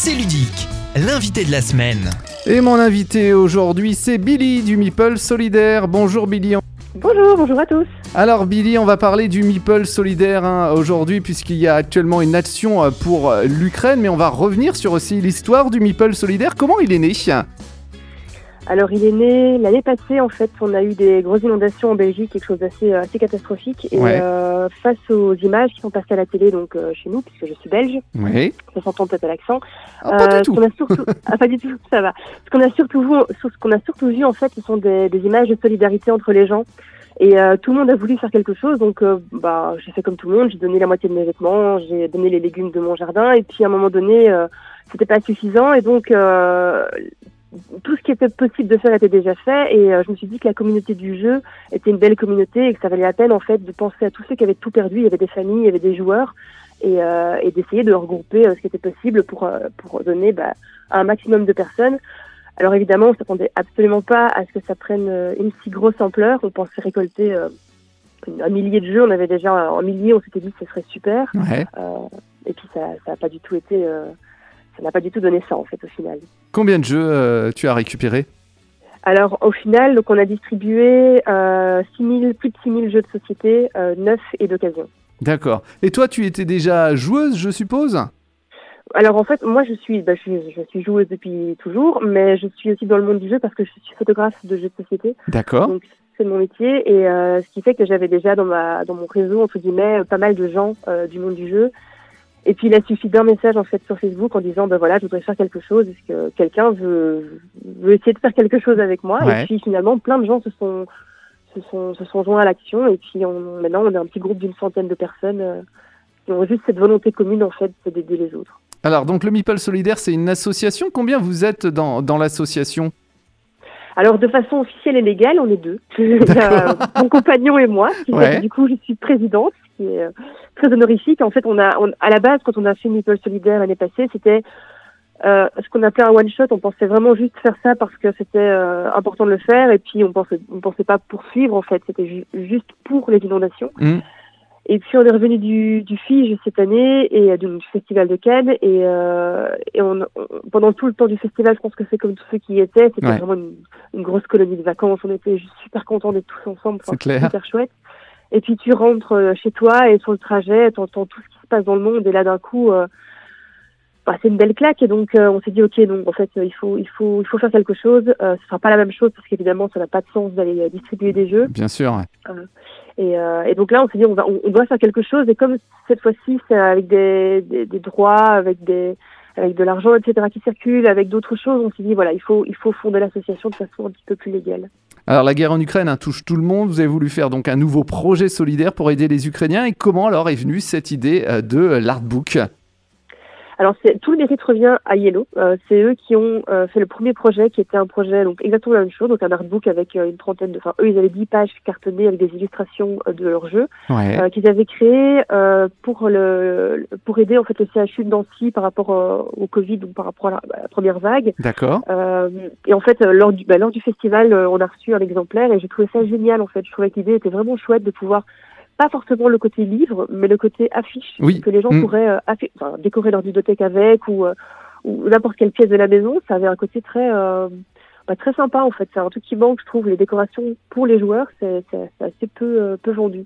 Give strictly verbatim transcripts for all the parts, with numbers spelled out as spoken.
C'est ludique, l'invité de la semaine. Et mon invité aujourd'hui, c'est Billy du Meeple Solidaire. Bonjour Billy. Bonjour, bonjour à tous. Alors Billy, on va parler du Meeple Solidaire hein, aujourd'hui puisqu'il y a actuellement une action pour l'Ukraine, mais on va revenir sur aussi l'histoire du Meeple Solidaire. Comment il est né ? Alors il est né l'année passée, en fait, on a eu des grosses inondations en Belgique, quelque chose d'assez assez catastrophique. Et ouais. euh, face aux images qui sont passées à la télé, donc euh, chez nous, puisque je suis belge, oui. ça s'entend peut-être à l'accent. Ah, pas euh, du tout. Ce qu'on a surtout... ah, pas du tout, ça va. Ce qu'on a surtout vu, ce qu'on a surtout vu, en fait, ce sont des, des images de solidarité entre les gens. Et euh, tout le monde a voulu faire quelque chose, donc euh, bah j'ai fait comme tout le monde, j'ai donné la moitié de mes vêtements, j'ai donné les légumes de mon jardin, et puis à un moment donné, euh, c'était pas suffisant, et donc euh, tout ce qui était possible de faire était déjà fait, et euh, je me suis dit que la communauté du jeu était une belle communauté, et que ça valait la peine en fait de penser à tous ceux qui avaient tout perdu. Il y avait des familles, il y avait des joueurs, et, euh, et d'essayer de regrouper euh, ce qui était possible pour euh, pour donner bah, à un maximum de personnes. Alors évidemment, on s'attendait absolument pas à ce que ça prenne une si grosse ampleur. On pensait récolter euh, un millier de jeux. On avait déjà un millier. On s'était dit que ce serait super. Ouais. Euh, et puis ça, ça a pas du tout été. Euh, ça n'a pas du tout donné ça en fait au final. Combien de jeux euh, tu as récupéré ? Alors au final, donc on a distribué euh, six mille, plus de six mille jeux de société, euh, neufs et d'occasion. D'accord. Et toi, tu étais déjà joueuse, je suppose ? Alors en fait, moi je suis, bah, je suis, je suis joueuse depuis toujours, mais je suis aussi dans le monde du jeu parce que je suis photographe de jeux de société. D'accord. Donc c'est mon métier, et euh, ce qui fait que j'avais déjà dans ma, dans mon réseau entre guillemets pas mal de gens euh, du monde du jeu. Et puis il a suffi d'un message en fait sur Facebook en disant ben voilà, je voudrais faire quelque chose, est-ce que quelqu'un veut, veut essayer de faire quelque chose avec moi ? Ouais. Et puis finalement plein de gens se sont, se sont, se sont joints à l'action, et puis on, maintenant on est un petit groupe d'une centaine de personnes euh, qui ont juste cette volonté commune en fait d'aider les autres. Alors, donc le Meeple Solidaire, c'est une association. Combien vous êtes dans, dans l'association ? Alors, de façon officielle et légale, on est deux. Il y a mon compagnon et moi. Qui Ouais. fait que, du coup, je suis présidente, ce qui est euh, très honorifique. En fait, on a, on, à la base, quand on a fait Meeple Solidaire l'année passée, c'était euh, ce qu'on appelait un one-shot. On pensait vraiment juste faire ça parce que c'était euh, important de le faire. Et puis, on pensait, on pensait pas poursuivre, en fait. C'était ju- juste pour les inondations. Mmh. Et puis on est revenu du, du Fige cette année et euh, du festival de Cannes, et, euh, et on, on, pendant tout le temps du festival, je pense que c'est comme tous ceux qui y étaient, c'était Ouais. vraiment une, une grosse colonie de vacances. On était juste super contents d'être tous ensemble, enfin, C'est clair. super chouette. Et puis tu rentres chez toi et sur le trajet, tu entends tout ce qui se passe dans le monde, et là d'un coup, euh, bah, c'est une belle claque. Et donc euh, on s'est dit ok, donc en fait euh, il faut il faut il faut faire quelque chose. Euh, ce sera pas la même chose parce qu'évidemment ça n'a pas de sens d'aller euh, distribuer des jeux. Bien sûr, ouais. Euh, Et, euh, et donc là, on s'est dit, on, va, on, on doit faire quelque chose. Et comme cette fois-ci, c'est avec des, des, des droits, avec des, avec de l'argent, et cetera, qui circulent, avec d'autres choses, on s'est dit, voilà, il faut, il faut fonder l'association de façon un petit peu plus légale. Alors, la guerre en Ukraine hein, touche tout le monde. Vous avez voulu faire donc un nouveau projet solidaire pour aider les Ukrainiens. Et comment alors est venue cette idée euh, de euh, l'artbook ? Alors, c'est, tout le mérite revient à Yellow. Euh, c'est eux qui ont euh, fait le premier projet, qui était un projet donc exactement la même chose, donc un artbook avec euh, une trentaine de... Enfin, eux, ils avaient dix pages cartonnées avec des illustrations euh, de leur jeu, Ouais. euh, qu'ils avaient créé euh, pour le pour aider en fait le C H U de Nancy par rapport euh, au Covid, donc par rapport à la, à la première vague. D'accord. Euh, et en fait, euh, lors du bah, lors du festival, euh, on a reçu un exemplaire, et j'ai trouvé ça génial. En fait, je trouvais que l'idée était vraiment chouette de pouvoir, pas forcément le côté livre, mais le côté affiche, Oui. que les gens Mmh. pourraient euh, affi- enfin, décorer leur bibliothèque avec, ou, euh, ou n'importe quelle pièce de la maison. Ça avait un côté très euh, bah, très sympa en fait. C'est un truc qui manque, je trouve. Les décorations pour les joueurs, c'est, c'est, c'est assez peu euh, peu vendu.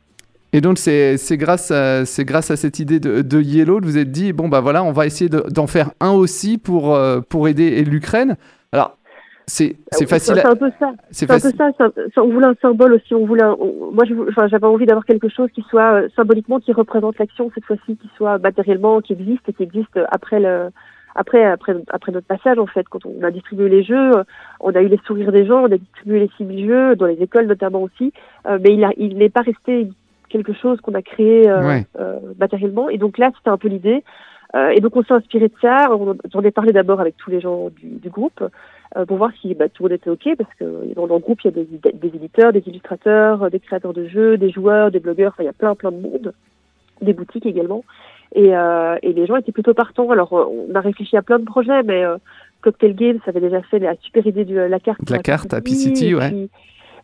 Et donc, c'est, c'est, grâce à, c'est grâce à cette idée de, de Yellow que vous êtes dit, bon, bah voilà, on va essayer de, d'en faire un aussi pour, euh, pour aider l'Ukraine. Alors, c'est, c'est facile C'est à... un peu ça. C'est C'est un facile. peu ça. c'est un- c'est- on voulait un symbole aussi. On voulait. un- on- moi, je, vou- enfin, j'avais envie d'avoir quelque chose qui soit euh, symboliquement, qui représente l'action cette fois-ci, qui soit matériellement, qui existe et qui existe après le, après, après, après notre passage en fait. Quand on a distribué les jeux, euh, on a eu les sourires des gens, on a distribué les six mille jeux dans les écoles notamment aussi. Euh, mais il a, il n'est pas resté quelque chose qu'on a créé euh, Ouais. euh, matériellement. Et donc là, c'était un peu l'idée. Euh, et donc on s'est inspiré de ça. On, j'en ai parlé d'abord avec tous les gens du, du groupe euh, pour voir si bah, tout le monde était ok, parce que dans, dans le groupe il y a des, des éditeurs, des illustrateurs, des créateurs de jeux, des joueurs, des blogueurs. Enfin, il y a plein plein de monde, des boutiques également. Et, euh, et les gens étaient plutôt partants. Alors on a réfléchi à plein de projets, mais euh, Cocktail Games avait déjà fait la super idée de la carte. De la carte, Happy City, et ouais. Puis,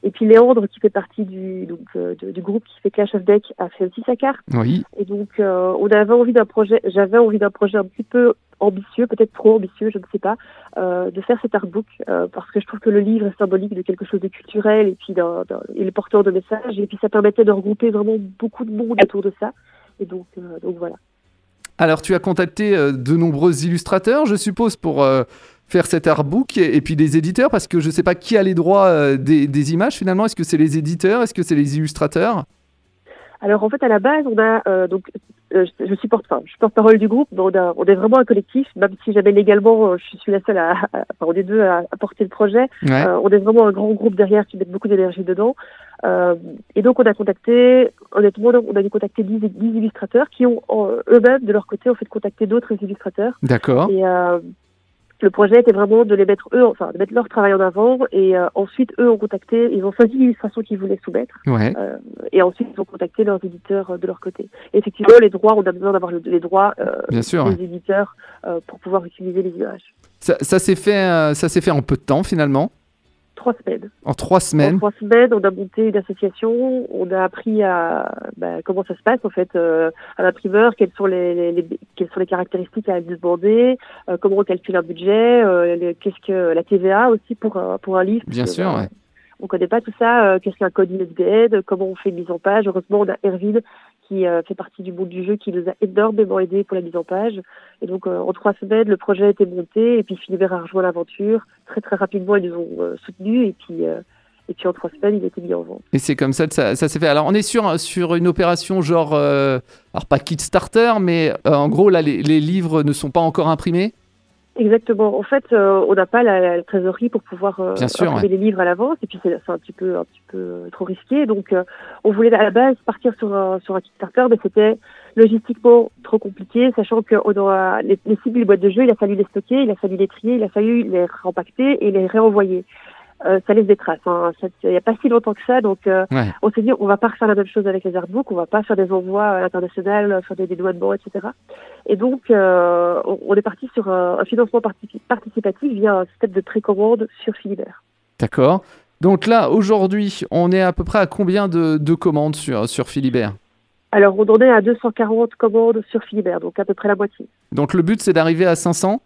Et puis Léandre, qui fait partie du, donc, euh, de, du groupe qui fait Clash of Deck, a fait aussi sa carte. Oui. Et donc, euh, on avait envie d'un projet, j'avais envie d'un projet un petit peu ambitieux, peut-être trop ambitieux, je ne sais pas, euh, de faire cet artbook, euh, parce que je trouve que le livre est symbolique de quelque chose de culturel, et puis d'un, d'un, il est porteur de messages, et puis ça permettait de regrouper vraiment beaucoup de monde autour de ça. Et donc, euh, donc voilà. Alors, tu as contacté euh, de nombreux illustrateurs, je suppose, pour euh, faire cet artbook, et, et puis des éditeurs, parce que je ne sais pas qui a les droits euh, des, des images, finalement. Est-ce que c'est les éditeurs? Est-ce que c'est les illustrateurs? Alors, en fait, à la base, on a... Euh, donc, euh, je, je suis porte, enfin, je suis porte-parole du groupe, mais on, a, on est vraiment un collectif, même si jamais légalement, euh, je suis la seule à... à enfin, on est deux à, à porter le projet. Ouais. Euh, on est vraiment un grand groupe derrière qui met beaucoup d'énergie dedans. Euh, et donc, on a contacté... Honnêtement, on a dû contacter dix, dix illustrateurs qui ont, euh, eux-mêmes, de leur côté, ont fait contacter d'autres illustrateurs. D'accord. Et... Euh, le projet était vraiment de les mettre eux, enfin de mettre leur travail en avant, et euh, ensuite eux ont contacté, ils ont choisi l'illustration qu'ils voulaient soumettre, Ouais. euh, et ensuite ils ont contacté leurs éditeurs euh, de leur côté. Et effectivement, les droits, on a besoin d'avoir le, les droits euh, Bien sûr, des ouais. éditeurs euh, pour pouvoir utiliser les images. Ça, ça s'est fait, euh, ça s'est fait en peu de temps, finalement. Trois semaines. En trois semaines. En trois semaines, on a monté une association, on a appris à bah, comment ça se passe en fait euh, à l'imprimeur, quelles sont les, les, les quelles sont les caractéristiques à lui demander, euh, comment on calcule un budget, euh, les, qu'est-ce que la T V A aussi pour euh, pour un livre. Bien que, sûr, bah, ouais. On connaît pas tout ça, euh, qu'est-ce qu'un code I S B N, comment on fait une mise en page. Heureusement, on a Erwin qui euh, fait partie du monde du jeu, qui nous a énormément aidé pour la mise en page. Et donc, euh, en trois semaines, le projet a été monté, et puis Philibert a rejoint l'aventure. Très, très rapidement, ils nous ont euh, soutenus, et puis, euh, et puis en trois semaines, il a été mis en vente. Et c'est comme ça que ça, ça s'est fait. Alors, on est sur, sur une opération genre, euh, alors pas Kickstarter, mais euh, en gros, là, les, les livres ne sont pas encore imprimés. Exactement. En fait, euh, on n'a pas la, la trésorerie pour pouvoir euh, Bien sûr, imprimer ouais. les livres à l'avance, et puis c'est, c'est un petit peu, un petit peu euh, trop risqué. Donc, euh, on voulait à la base partir sur un, sur un Kickstarter, mais c'était logistiquement trop compliqué, sachant que on aura, les, les cibles, les boîtes de jeux, il a fallu les stocker, il a fallu les trier, il a fallu les rempacter et les réenvoyer. Euh, ça laisse des traces. Hein. Il n'y a pas si longtemps que ça, donc euh, Ouais. on s'est dit on va pas refaire la même chose avec les artbooks, on va pas faire des envois à l'international, faire des dédouanements, et cetera. Et donc euh, on, on est parti sur un, un financement particip- participatif via un système de précommande sur Philibert. D'accord. Donc là, aujourd'hui, on est à peu près à combien de, de commandes sur, sur Philibert? Alors on en est à deux cent quarante commandes sur Philibert, donc à peu près la moitié. Donc le but, c'est d'arriver à cinq cents?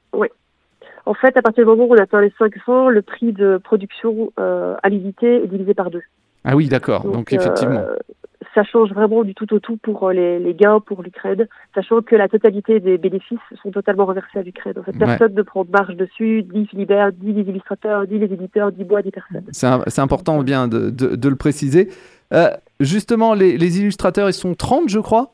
En fait, à partir du moment où on atteint les cinq cents, le prix de production euh, à l'unité est divisé par deux. Ah oui, d'accord. Donc, Donc, effectivement. euh, ça change vraiment du tout au tout pour les, les gains pour l'Ukraine, sachant que la totalité des bénéfices sont totalement reversés à l'Ukraine. En fait, Ouais. personne ne prend de marge dessus, ni Philibert, ni les illustrateurs, ni les éditeurs, ni moi, ni personne. C'est, un- c'est important bien de, de, de le préciser. Euh, justement, les, les illustrateurs, ils sont trente, je crois?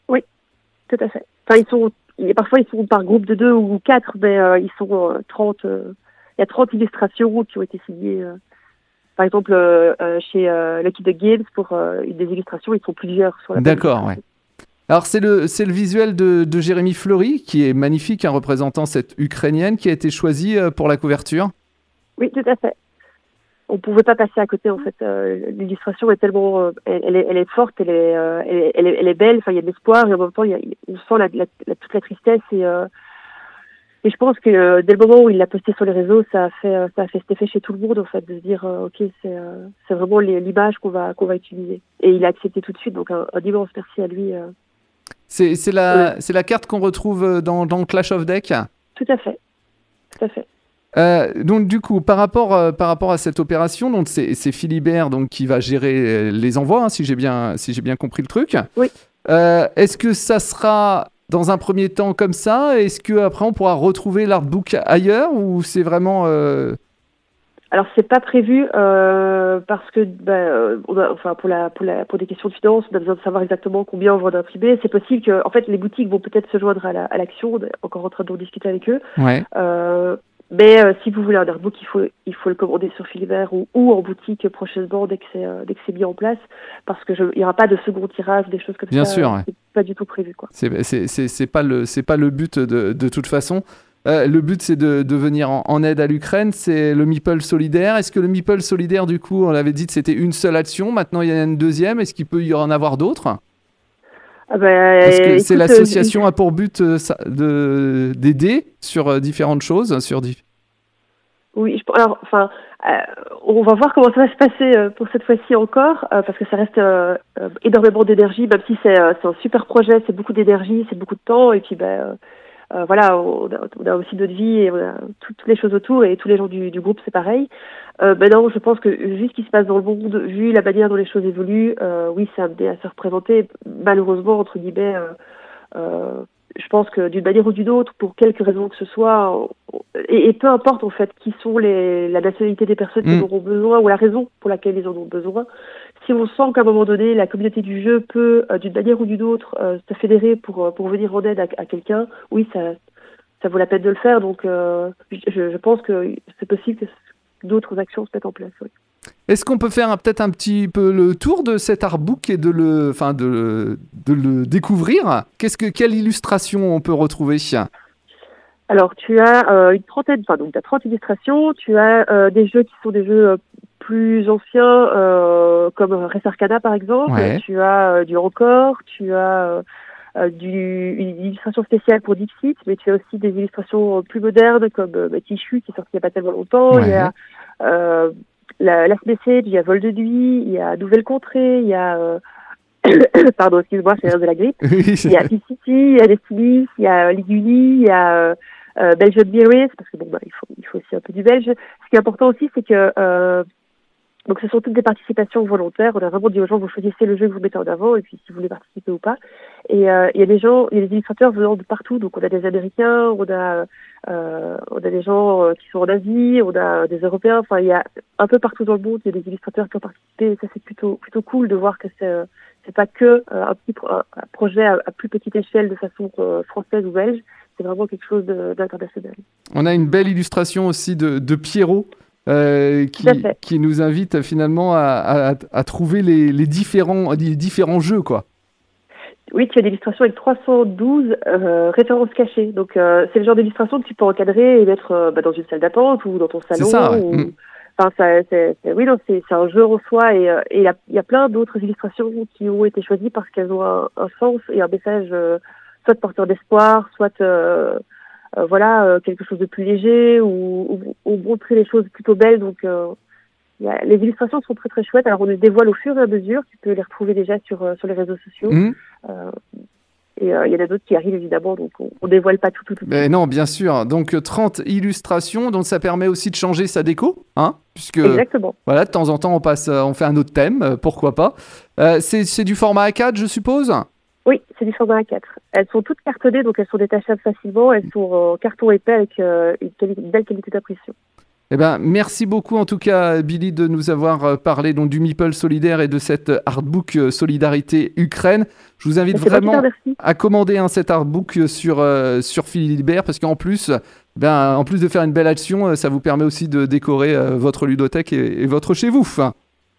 Tout à fait. Enfin, ils sont, il- parfois, ils sont par groupe de deux ou quatre, mais euh, ils sont euh, trente. euh, il y a trente illustrations qui ont été signées. euh, par exemple, euh, euh, chez euh, Lucky Duck Games, pour euh, une des illustrations, ils sont plusieurs sur la page. D'accord, ouais. Alors, c'est le, c'est le visuel de, de Jérémy Fleury, qui est magnifique, hein, représentant cette Ukrainienne, qui a été choisi euh, pour la couverture. Oui, tout à fait. On pouvait pas passer à côté, en fait. Euh, l'illustration est tellement, euh, elle, elle est, elle est forte, elle est, euh, elle est, elle est, elle est belle. Enfin, il y a de l'espoir et en même temps, il y a, on sent la, la, la- toute la tristesse et, euh, et je pense que euh, dès le moment où il l'a posté sur les réseaux, ça a fait, euh, ça a fait cet effet chez tout le monde, en fait, de se dire, euh, ok, c'est, euh, c'est vraiment les- l'image qu'on va, qu'on va utiliser. Et il a accepté tout de suite, donc un, un immense merci à lui. euh. C'est, c'est, la, c'est la carte qu'on retrouve euh, dans, dans Clash of Deck. Tout à fait, tout à fait. Euh, donc du coup, par rapport, euh, par rapport à cette opération, donc c'est, c'est Philibert donc, qui va gérer euh, les envois, hein, si j'ai bien, si j'ai bien compris le truc. Oui. Euh, est-ce que ça sera dans un premier temps comme ça? Est-ce qu'après on pourra retrouver l'artbook ailleurs ou c'est vraiment... euh, Alors c'est pas prévu euh, parce que bah, euh, on a, enfin pour la pour la pour des questions de finances, on a besoin de savoir exactement combien on va en imprimer. C'est possible que en fait les boutiques vont peut-être se joindre à, la, à l'action. On est encore en train de discuter avec eux. Ouais. Euh, mais euh, si vous voulez un artbook, il faut il faut le commander sur Philibert ou, ou en boutique prochainement dès que c'est euh, dès que c'est mis en place, parce que je, il y aura pas de second tirage, des choses comme Bien ça. sûr, ouais. C'est pas du tout prévu, quoi. C'est, c'est, c'est, c'est pas le, c'est pas le but de, de toute façon. Euh, le but, c'est de, de venir en, en aide à l'Ukraine. C'est le Meeple solidaire. Est-ce que le Meeple solidaire, du coup, on avait dit que c'était une seule action. Maintenant, il y en a une deuxième. Est-ce qu'il peut y en avoir d'autres? Ah bah, Parce que écoute, c'est l'association a pour but euh, ça- de, d'aider sur euh, différentes choses. Sur dif- Oui, je, alors, enfin, euh, on va voir comment ça va se passer euh, pour cette fois-ci encore, euh, parce que ça reste euh, euh, énormément d'énergie, même si c'est, euh, c'est un super projet, c'est beaucoup d'énergie, c'est beaucoup de temps, et puis ben, euh, euh, voilà, on a, on a aussi notre vie et on a tout, toutes les choses autour, et tous les gens du, du groupe, c'est pareil. Euh, maintenant, je pense que vu ce qui se passe dans le monde, vu la manière dont les choses évoluent, euh, oui, c'est amené à se représenter, malheureusement, entre guillemets. Euh, euh, je pense que d'une manière ou d'une autre, pour quelque raison que ce soit, et, et peu importe en fait qui sont les, la nationalité des personnes qui Mm. en auront besoin ou la raison pour laquelle ils en ont besoin, si on sent qu'à un moment donné, la communauté du jeu peut, euh, d'une manière ou d'une autre, euh, se fédérer pour, pour venir en aide à, à quelqu'un, oui, ça, ça vaut la peine de le faire. Donc, euh, je, je pense que c'est possible que d'autres actions se mettent en place. Oui. Est-ce qu'on peut faire un- peut-être un petit peu le tour de cet artbook et de le, enfin de, le- de le découvrir? Qu'est-ce que, quelle illustration on peut retrouver? Alors, tu as euh, une trentaine, enfin, donc tu as trente illustrations, tu as euh, des jeux qui sont des jeux euh, plus anciens, euh, comme Res Arcana par exemple, Ouais. tu as euh, du record, tu as euh, euh, du, une illustration spéciale pour Dixit, mais tu as aussi des illustrations plus modernes comme euh, bah, Tishu qui est sorti il n'y a pas tellement longtemps, Ouais. il y a euh, la Last Message, il y a Vol de nuit, il y a Nouvelle Contrée, il y a... Euh, pardon, excuse-moi, j'ai l'air de la grippe. Il y a P-City, il y a Destiny, il y a Liguli, il y a euh, euh, Belgian Beerus, parce que bon, bah, il faut, il faut aussi un peu du belge. Ce qui est important aussi, c'est que euh, donc ce sont toutes des participations volontaires. On a vraiment dit aux gens, vous choisissez le jeu que vous mettez en avant, et puis si vous voulez participer ou pas. Et euh, il y a des gens, il y a des illustrateurs venant de partout. Donc on a des Américains, on a euh, on a des gens euh, qui sont en Asie, on a des Européens. Enfin, il y a un peu partout dans le monde, il y a des illustrateurs qui ont participé. Et ça, c'est plutôt plutôt cool de voir que c'est euh, c'est pas que euh, un petit pro- un projet à, à plus petite échelle de façon euh, française ou belge. C'est vraiment quelque chose de, d'international. On a une belle illustration aussi de, de Pierrot euh, qui, Tout à fait. qui nous invite finalement à, à, à trouver les, les, différents, les différents jeux, quoi. Oui, tu as des illustrations avec trois cent douze euh, références cachées. Donc, euh, c'est le genre d'illustration que tu peux encadrer et mettre euh, bah, dans une salle d'attente ou dans ton salon. C'est ça, ouais. ou... Mm. Enfin, ça, c'est, c'est, oui, non, c'est, c'est un jeu en soi. Et euh, et il y a, y a plein d'autres illustrations qui ont été choisies parce qu'elles ont un, un sens et un message, euh, soit porteur d'espoir, soit euh, euh, voilà euh, quelque chose de plus léger, ou, ou, ou montrer les choses plutôt belles. Donc, euh, y a, les illustrations sont très très chouettes. Alors, on les dévoile au fur et à mesure. Tu peux les retrouver déjà sur euh, sur les réseaux sociaux. Mm. Euh, et il euh, y en a d'autres qui arrivent évidemment, donc on, on dévoile pas tout, tout, tout. Mais non, bien sûr. Donc trente illustrations, donc ça permet aussi de changer sa déco, hein, puisque Exactement. voilà, de temps en temps on passe, on fait un autre thème, euh, pourquoi pas. Euh, c'est, c'est du format A quatre, je suppose. Oui, c'est du format A quatre. Elles sont toutes cartonnées, donc elles sont détachables facilement. Elles sont en carton épais avec euh, une, quali- une belle qualité d'impression. Eh ben, merci beaucoup en tout cas, Billy, de nous avoir parlé donc, du Meeple solidaire et de cet artbook Solidarité Ukraine. Je vous invite C'est vraiment moi qui à commander hein, cet artbook sur, euh, sur Philibert parce qu'en plus, ben, en plus de faire une belle action, ça vous permet aussi de décorer euh, votre ludothèque et, et votre chez vous. Un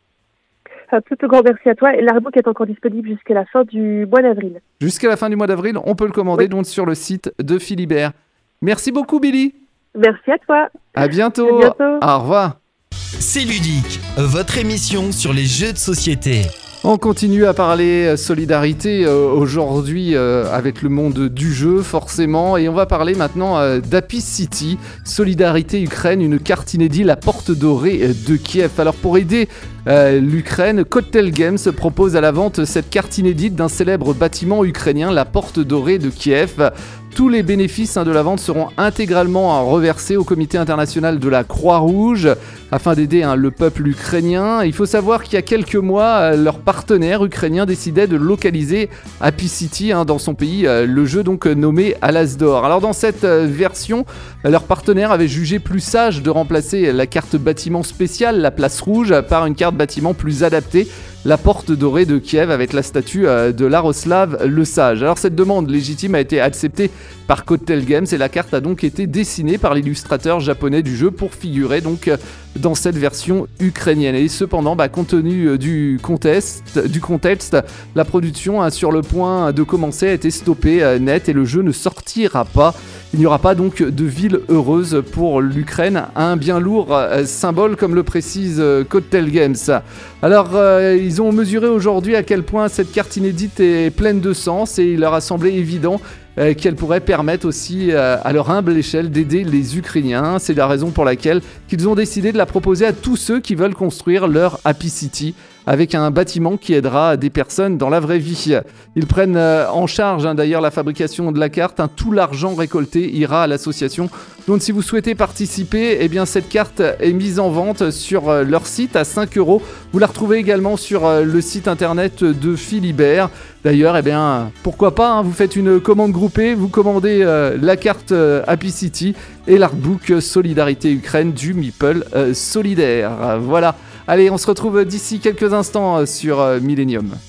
plus, plus grand merci à toi. Et l'artbook est encore disponible jusqu'à la fin du mois d'avril. Jusqu'à la fin du mois d'avril, on peut le commander Oui. donc sur le site de Philibert. Merci beaucoup, Billy. Merci à toi. À bientôt. À bientôt. Au revoir. C'est ludique, votre émission sur les jeux de société. On continue à parler solidarité euh, aujourd'hui euh, avec le monde du jeu forcément et on va parler maintenant euh, d'Happy City, Solidarité Ukraine, une carte inédite, la porte dorée de Kiev. Alors pour aider euh, l'Ukraine, Cocktail Games propose à la vente cette carte inédite d'un célèbre bâtiment ukrainien, la porte dorée de Kiev. Tous les bénéfices hein, de la vente seront intégralement reversés au Comité international de la Croix-Rouge afin d'aider hein, le peuple ukrainien. Il faut savoir qu'il y a quelques mois, euh, leur partenaire ukrainien décidait de localiser Happy City hein, dans son pays, euh, le jeu donc euh, nommé Alasdor. Alors dans cette euh, version, euh, leur partenaire avait jugé plus sage de remplacer la carte bâtiment spéciale, la place rouge, par une carte bâtiment plus adaptée, la porte dorée de Kiev avec la statue euh, de Laroslav le Sage. Alors cette demande légitime a été acceptée par Cocktail Games et la carte a donc été dessinée par l'illustrateur japonais du jeu pour figurer donc euh, dans cette version ukrainienne. Et cependant, bah, compte tenu euh, du contexte, du contexte, la production hein, sur le point de commencer a été stoppée euh, net et le jeu ne sortira pas. Il n'y aura pas donc de ville heureuse pour l'Ukraine, un bien lourd euh, symbole comme le précise euh, Cocktail Games. Alors euh, ils ont mesuré aujourd'hui à quel point cette carte inédite est pleine de sens et il leur a semblé évident euh, qu'elle pourrait permettre aussi euh, à leur humble échelle d'aider les Ukrainiens. C'est la raison pour laquelle qu'ils ont décidé de la proposer à tous ceux qui veulent construire leur Happy City avec un bâtiment qui aidera des personnes dans la vraie vie. Ils prennent euh, en charge hein, d'ailleurs la fabrication de la carte. Hein, tout l'argent récolté ira à l'association. Donc si vous souhaitez participer, eh bien, cette carte est mise en vente sur euh, leur site à cinq euros. Vous la retrouvez également sur euh, le site internet de Philibert. D'ailleurs, eh bien, pourquoi pas, hein, vous faites une commande groupée, vous commandez euh, la carte euh, Happy City et l'artbook Solidarité Ukraine du Meeple euh, Solidaire. Voilà. Allez, on se retrouve d'ici quelques instants sur Millennium.